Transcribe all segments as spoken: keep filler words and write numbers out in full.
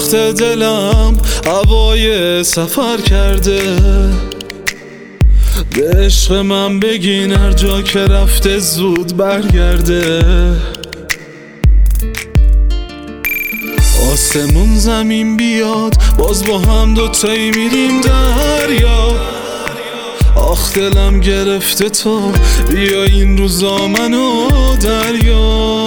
وقت دلم هوای سفر کرده. به عشق من بگین هر جا که رفته زود برگرده. آسمون زمین بیاد باز با هم دوتایی میریم دریا. آخ دلم گرفته تو بیا این روزا منو دریا.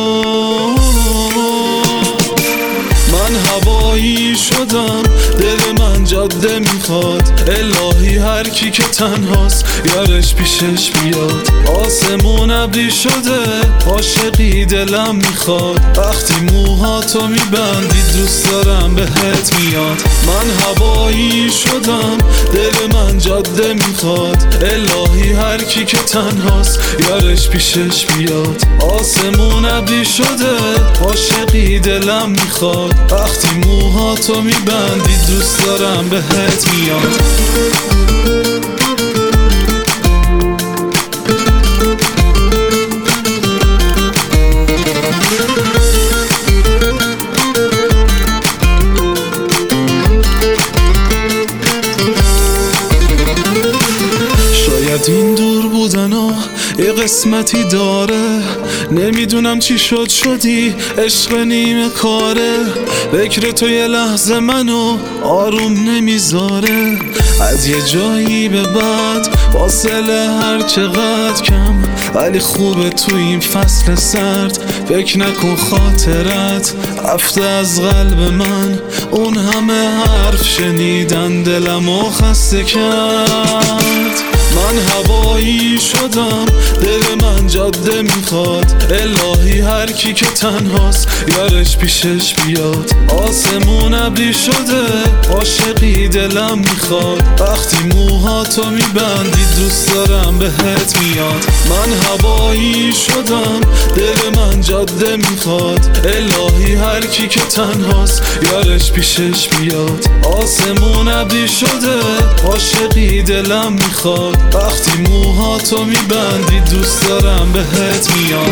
من هوایی شدم دل من جاده میخواد. الهی هر کی که تنهاست یارش پیشش بیاد. آسمون ابری شده عاشقی دلم میخواد. وقتی موهاتو میبندی دوست دارم بهت میاد. من هوایی شدم دل من جاده میخواد. الهی هر کی که تنهاست یارش پیشش بیاد. آسمون ابری شده عاشقی دلم میخواد. وقتی موهاتو میبندی دوست دارم بهت میاد. شاید این دور بودن ها یه قسمتی داره. نمیدونم چی شد شدی عشق نیمه کاره. فکر تو یه لحظه منو آروم نمیذاره. از یه جایی به بعد فاصله هر چقدر کم ولی خوبه تو این فصل سرد. فکر نکن خاطرت رفته از قلب من. اون همه حرف شنیدن دلمو خسته کرد. من هوایی شدم دل من جاده میخواد. الهی هر کی که تنهاست یارش پیشش بیاد. آسمون ابری شده عاشقی دلم میخواد. وقتی موهاتو میبندی دوست دارم بهت میاد. من هوایی شدم دل من جاده میخواد. الهی هر کی که تنهاست یارش پیشش بیاد. آسمون ابری شده عاشقی دلم میخواد. وقتی موهاتو میبندی دوست دارم بهت میاد.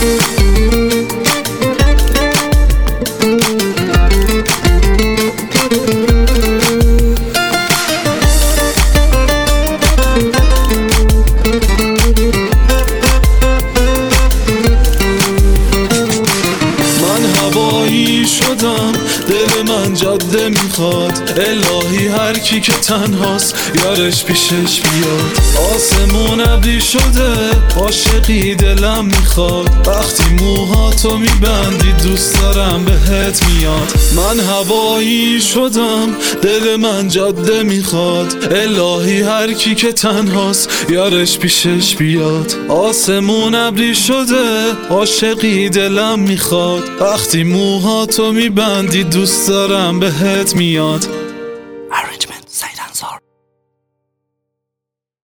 شدم دل من جاده میخواد. الهی هر کی که تنهاست یارش پیشش بیاد. آسمون ابری شده عاشقی دلم میخواد. وقتی موهاتو میبندی دوست دارم بهت میاد. من هوایی شدم دل من جاده میخواد. الهی هر کی که تنهاست یارش پیشش بیاد. آسمون ابری شده عاشقی دلم میخواد. وقتی موهاتو میبندی دوست دارم بهت میاد.